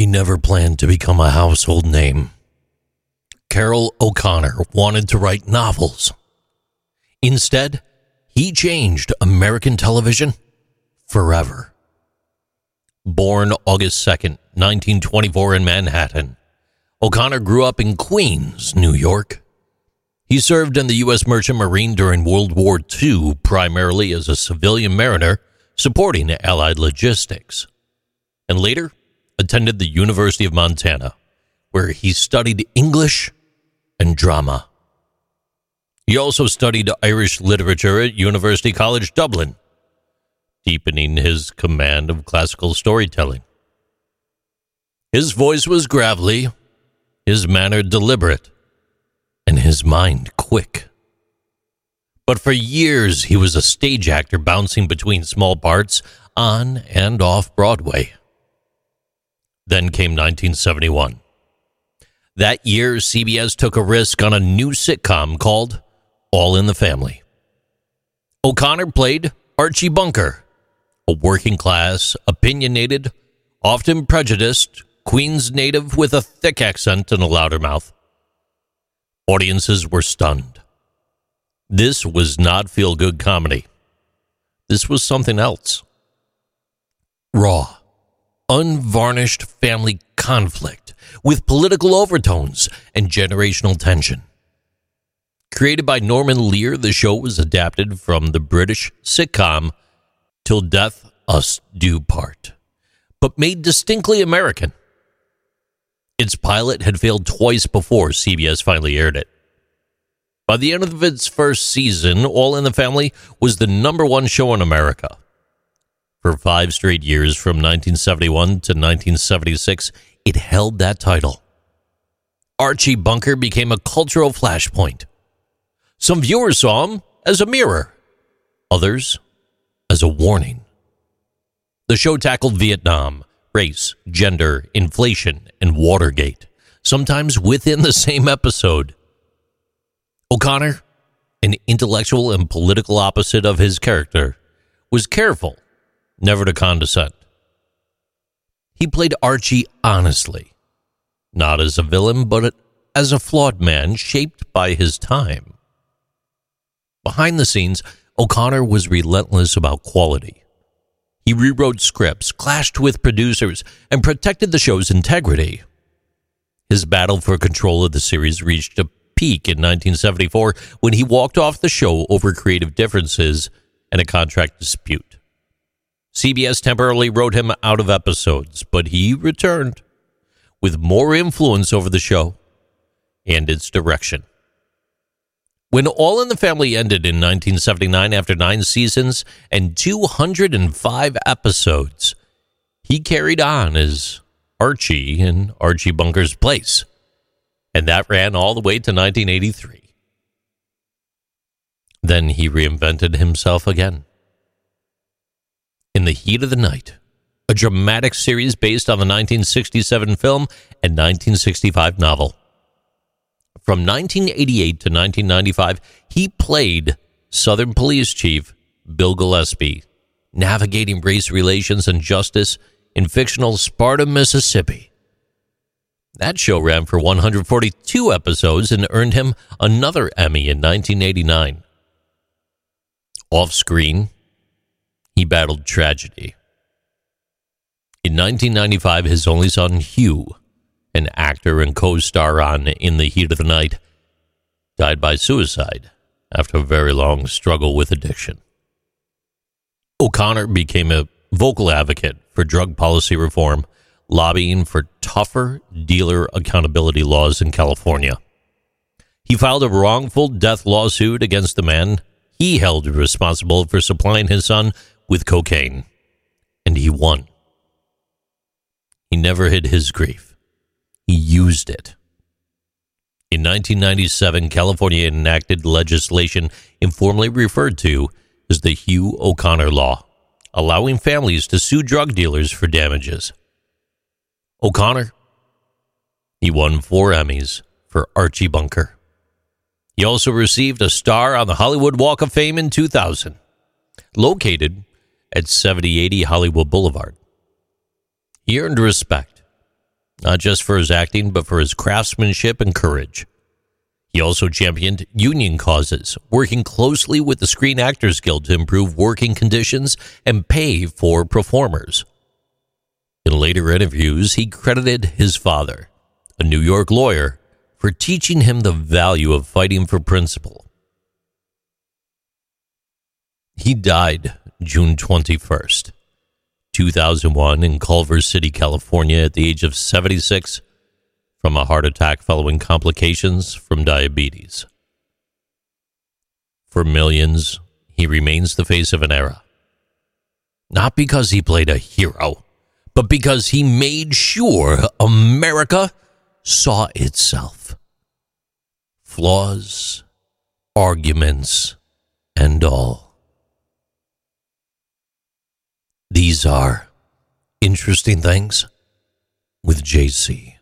He never planned to become a household name. Carroll O'Connor wanted to write novels. Instead, he changed American television forever. Born August 2nd, 1924 in Manhattan, O'Connor grew up in Queens, New York. He served in the U.S. Merchant Marine during World War II, primarily as a civilian mariner supporting Allied logistics, and later attended the University of Montana, where he studied English and drama. He also studied Irish literature at University College Dublin, deepening his command of classical storytelling. His voice was gravelly, his manner deliberate, and his mind quick. But for years, he was a stage actor bouncing between small parts on and off Broadway. Then came 1971. That year, CBS took a risk on a new sitcom called All in the Family. O'Connor played Archie Bunker, a working-class, opinionated, often prejudiced, Queens native with a thick accent and a louder mouth. Audiences were stunned. This was not feel-good comedy. This was something else. Raw, unvarnished family conflict with political overtones and generational tension. Created by Norman Lear, the show was adapted from the British sitcom Till Death Us Do Part, but made distinctly American. Its pilot had failed twice before CBS finally aired it. By the end of its first season, All in the Family was the #1 show in America. For 5 straight years, from 1971 to 1976, it held that title. Archie Bunker became a cultural flashpoint. Some viewers saw him as a mirror, others as a warning. The show tackled Vietnam, race, gender, inflation, and Watergate, sometimes within the same episode. O'Connor, an intellectual and political opposite of his character, was careful never to condescend. He played Archie honestly, not as a villain, but as a flawed man shaped by his time. Behind the scenes, O'Connor was relentless about quality. He rewrote scripts, clashed with producers, and protected the show's integrity. His battle for control of the series reached a peak in 1974 when he walked off the show over creative differences and a contract dispute. CBS temporarily wrote him out of episodes, but he returned with more influence over the show and its direction. When All in the Family ended in 1979 after 9 seasons and 205 episodes, he carried on as Archie in Archie Bunker's place, and that ran all the way to 1983. Then he reinvented himself again. In the Heat of the Night, a dramatic series based on the 1967 film and 1965 novel. From 1988 to 1995, he played Southern Police Chief Bill Gillespie, navigating race relations and justice in fictional Sparta, Mississippi. That show ran for 142 episodes and earned him another Emmy in 1989. Off-screen, he battled tragedy. In 1995, his only son, Hugh, an actor and co-star on In the Heat of the Night, died by suicide after a very long struggle with addiction. O'Connor became a vocal advocate for drug policy reform, lobbying for tougher dealer accountability laws in California. He filed a wrongful death lawsuit against the man he held responsible for supplying his son with cocaine, and he won. He never hid his grief. He used it. In 1997, California enacted legislation informally referred to as the Hugh O'Connor Law, allowing families to sue drug dealers for damages. O'Connor, he won 4 Emmys for Archie Bunker. He also received a star on the Hollywood Walk of Fame in 2000, located at 7080 Hollywood Boulevard. He earned respect not just for his acting, but for his craftsmanship and courage. He also championed union causes, working closely with the Screen Actors Guild to improve working conditions and pay for performers. In later interviews, he credited his father, a New York lawyer, for teaching him the value of fighting for principle. He died June 21st, 2001 in Culver City, California at the age of 76 from a heart attack following complications from diabetes. For millions, he remains the face of an era. Not because he played a hero, but because he made sure America saw itself. Flaws, arguments, and all. These are Interesting Things with JC.